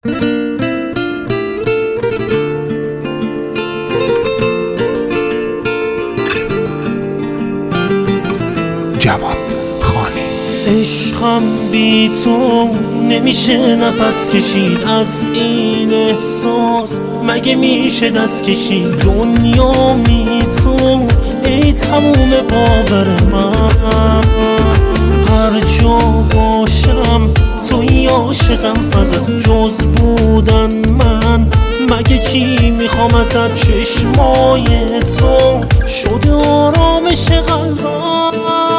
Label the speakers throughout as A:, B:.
A: جواد خانی.
B: عشقم بی تو نمیشه نفس کشید، از این احساس مگه میشه دست کشید؟ دنیا بی تو ای تموم باور من، هر جا باشم توی عاشقم، فقط جز بودن من مگه چی میخوام ازت؟ چشمای تو شده آرامش قلبم،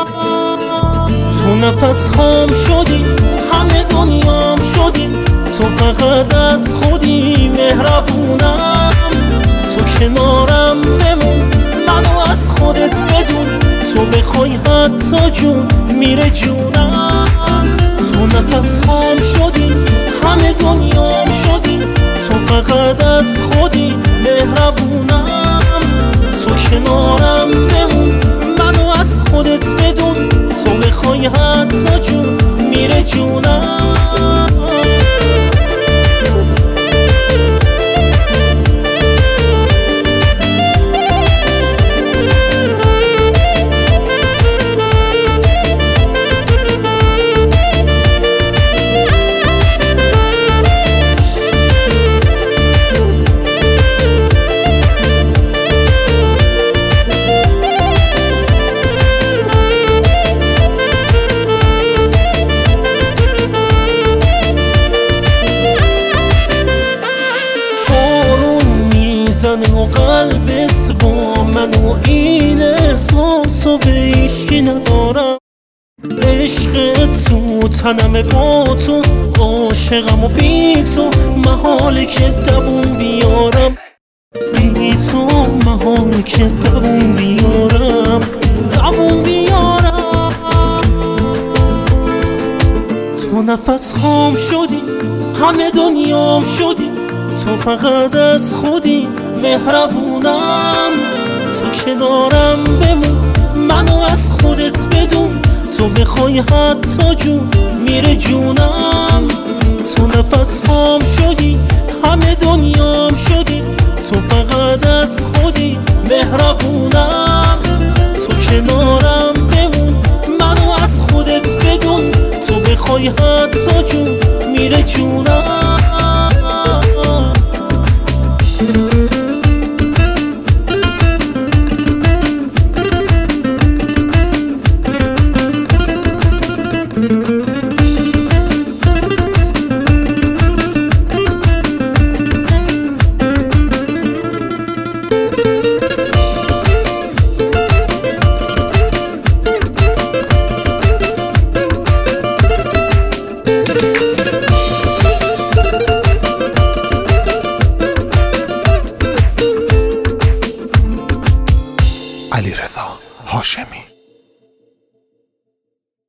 B: تو نفس هام شدی، همه دنیام شدی، تو فقط از خودی مهربونم، تو کنارم بمون، منو از خودت بدون، تو بخوای حتی جون میره جونم، تو نفس هام شدی، همه دنیام شدی، تو فقط از خودی مهربونم، تو کنارم بمون، منو از خودت بدون، تو بخوای حتی جون میره جونم. و قلبت با من و این احساسو به هیچکی ندارم، عشق تو تنم با تو، عاشقم و بی تو محاله که دووم بیارم، بی تو محاله که دووم بیارم، دووم بیارم. تو نفس هام شدی، همه دنیام شدی، تو فقط از خودی مهربونم، تو کنارم بمون، منو از خودت بدون، تو بخوای حتی جون میره جونم، تو نفس هام شدی، همه دنیام شدی، تو فقط از خودی مهربونم، تو کنارم بمون، منو از خودت بدون، تو بخوای حتی جون میره جونم.
A: علیرضا هاشمی.